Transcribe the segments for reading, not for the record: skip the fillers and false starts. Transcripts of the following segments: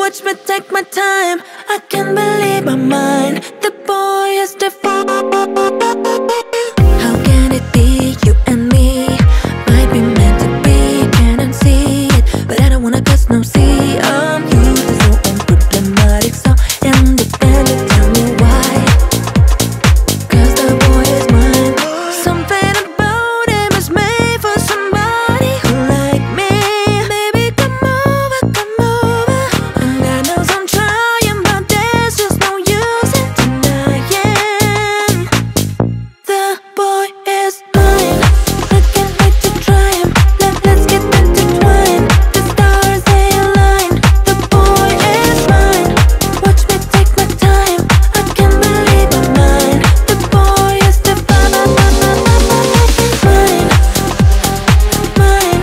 watch me take my time. I can't believe my mind. The boy is different. How can it be you and me? Might be meant to be, can't unsee it, but I don't wanna cause no see. I'm used to so unproblematic, so independent. Tell me why? Cause the boy is mine. Something about him is made for somebody who like me. Baby, come over, come over. And God knows I'm trying, but there's just no use in denying. The boy is mine. I can't wait to try him. Let's get intertwined. The stars they align. The boy is mine. Watch me take my time. I can't believe my mind. The boy is divine. Mine, mine, mine,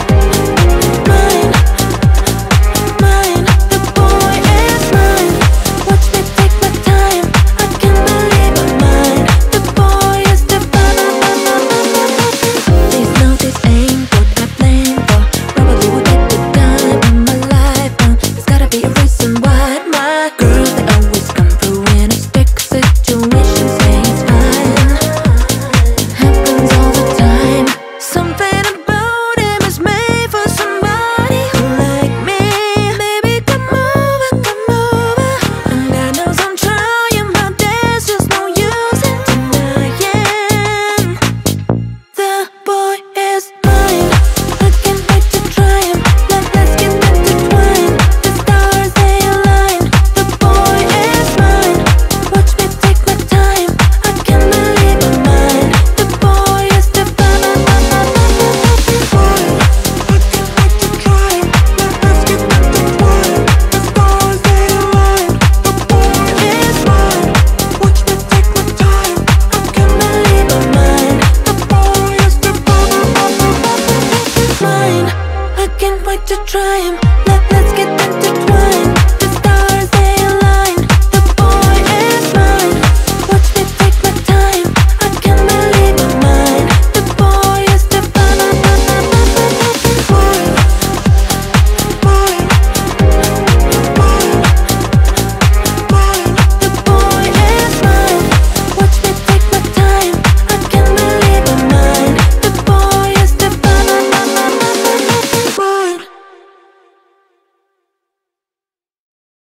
mine. The boy is mine. Watch me take my time. I can't believe my mind. The boy is divine. Please know this ain't what I planned for. Probably would get the time in my life. There's gotta be a reason why my girls they always come through in a stick situation. Say it's fine. Happens all the time. Something about him is made for somebody who like me. Baby, come over, come over. And God knows I'm trying, but there's just no use in denying. The boy is mine. I can't wait to try him. Let's get intertwined. The stars they align. The boy is mine. Watch me take my time. I can't believe my mind. The boy is divine. I can't wait to try him. Let's get intertwined. The stars they align. The boy is mine. Watch me take my time. I can't believe my mind. The boy is divine. Mine. I can't wait to try him.